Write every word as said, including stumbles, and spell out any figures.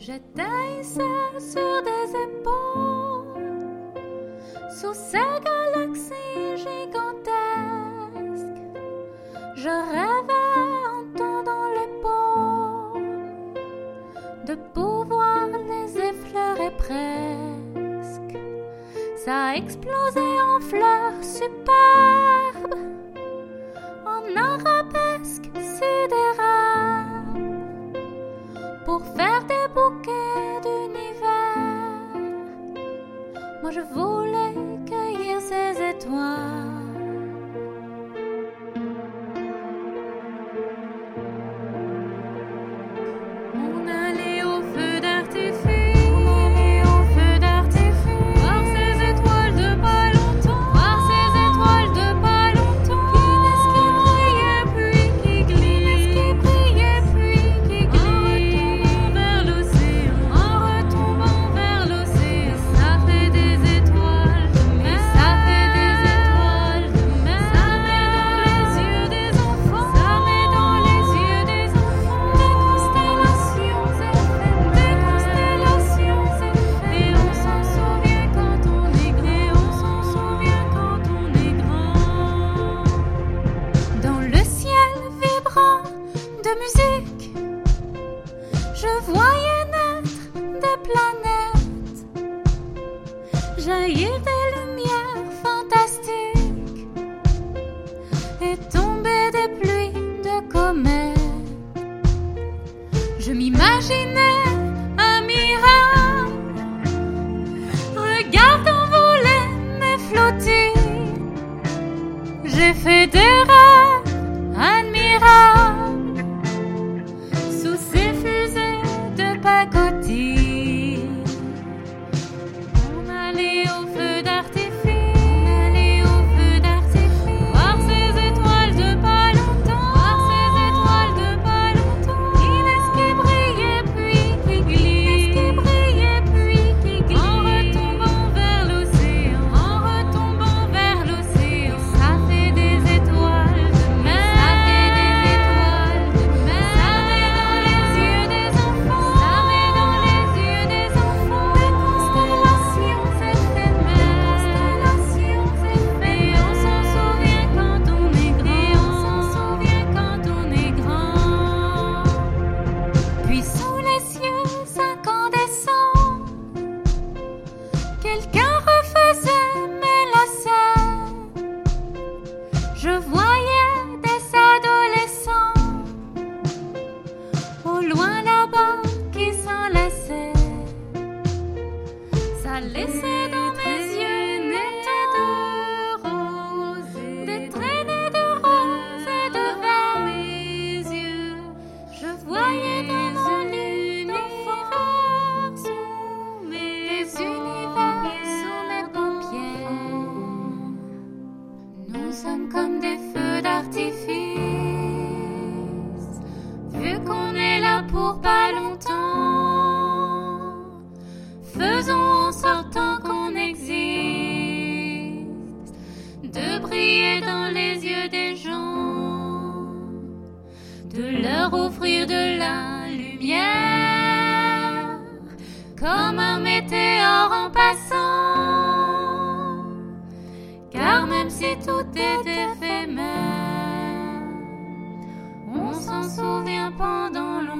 J'étais seule sur des épaules, sous ces galaxies gigantesques. Je rêvais en tendant l'épaule de pouvoir les effleurer presque. Ça a explosé en fleurs superbes, en arabesques sidérales, pour faire des bouquets d'univers. Moi je voulais cueillir ces étoiles. On allait au feu d'artifice, au feu d'artifice, voir ces étoiles de pas longtemps, voir ces étoiles de pas longtemps, qui brillaient puis qui glissent, qui brillaient puis qui glissent, vers l'océan, en retombant vers l'océan. Ça fait des étoiles de mer, ça fait des étoiles de mer, ça met dans les yeux des enfants, ça met dans les yeux des enfants, des constellations éphémères, des constellations éphémères. Et on s'en souvient quand on est grand, et on s'en souvient quand on est grand. Dans le ciel vibrant de musique, je voyais naître des planètes, jaillir des lumières fantastiques et tomber des pluies de comètes. Je m'imaginais un miracle, regardant voler mes flottilles. J'ai fait des rêves admirables sous ces fusées de pacotille. On allait au feu d'artifice, on allait au feu d'artifice, voir ces étoiles de pas longtemps, voir ces étoiles de pas longtemps, qui naissent, qui brillaient puis qui glissent, qui brillaient puis qui glissent, en retombant vers l'océan, en retombant vers l'océan. Ça fait des étoiles de mer, ça fait des étoiles de mer, ça met dans les yeux des enfants, ça met dans les yeux des enfants, des constellations éphémères, constellations éphémères. Et on s'en souvient quand on est grand, et on s'en souvient quand on est grand. Puis sous les cieux incandescents, quelqu'un refaisait mes lacets. Je voyais des adolescents au loin là-bas qui s'enlaçaient. Ça laissait dans mes yeux des traînées de roses, des traînées de roses et de verre. Mes yeux, je voyais dans mon univers sous mes des univers sous mes paupières. Nous sommes comme des feux d'artifice, vu qu'on est là pour pas longtemps. Faisons en sorte tant qu'on existe de briller dans les yeux des gens, de leur offrir de la lumière, comme un météore en passant. Car même si tout est éphémère, on s'en souvient pendant longtemps.